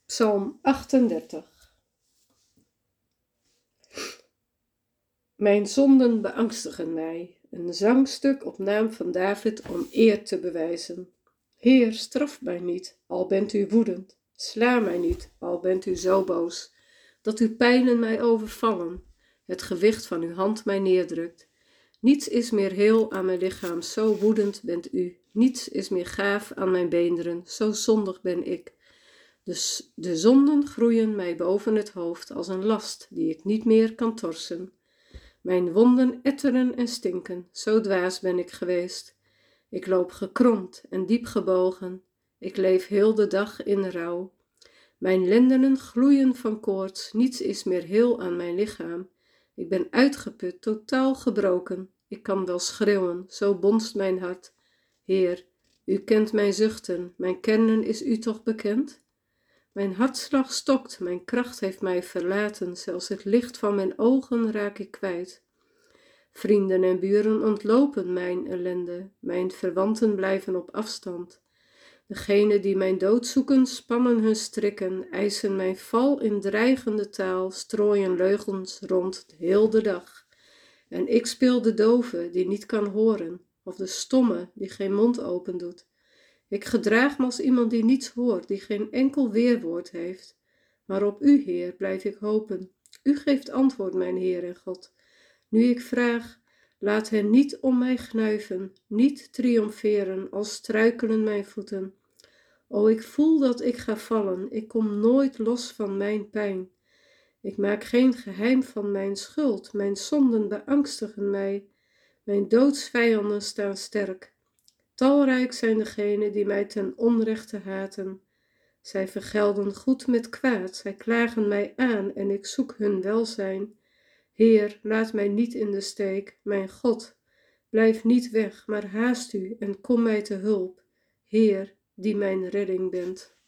Psalm 38. Mijn zonden beangstigen mij, een zangstuk op naam van David om eer te bewijzen. Heer, straf mij niet, al bent u woedend. Sla mij niet, al bent u zo boos, dat uw pijnen mij overvallen, het gewicht van uw hand mij neerdrukt. Niets is meer heel aan mijn lichaam, zo woedend bent u. Niets is meer gaaf aan mijn beenderen, zo zondig ben ik. Dus de zonden groeien mij boven het hoofd als een last die ik niet meer kan torsen. Mijn wonden etteren en stinken, zo dwaas ben ik geweest. Ik loop gekromd en diep gebogen. Ik leef heel de dag in rouw. Mijn lendenen gloeien van koorts, niets is meer heel aan mijn lichaam. Ik ben uitgeput, totaal gebroken. Ik kan wel schreeuwen, zo bonst mijn hart. Heer, u kent mijn zuchten, mijn kernen is u toch bekend? Mijn hartslag stokt, mijn kracht heeft mij verlaten, zelfs het licht van mijn ogen raak ik kwijt. Vrienden en buren ontlopen mijn ellende, mijn verwanten blijven op afstand. Degenen die mijn dood zoeken, spannen hun strikken, eisen mijn val in dreigende taal, strooien leugens rond heel de dag. En ik speel de dove die niet kan horen, of de stomme die geen mond open doet. Ik gedraag me als iemand die niets hoort, die geen enkel weerwoord heeft. Maar op u, Heer, blijf ik hopen. U geeft antwoord, mijn Heer en God. Nu ik vraag, laat hen niet om mij gnuiven, niet triomferen, als struikelen mijn voeten. O, ik voel dat ik ga vallen, ik kom nooit los van mijn pijn. Ik maak geen geheim van mijn schuld, mijn zonden beangstigen mij. Mijn doodsvijanden staan sterk. Talrijk zijn degenen die mij ten onrechte haten. Zij vergelden goed met kwaad, zij klagen mij aan en ik zoek hun welzijn. Heer, laat mij niet in de steek, mijn God. Blijf niet weg, maar haast u en kom mij te hulp. Heer, die mijn redding bent.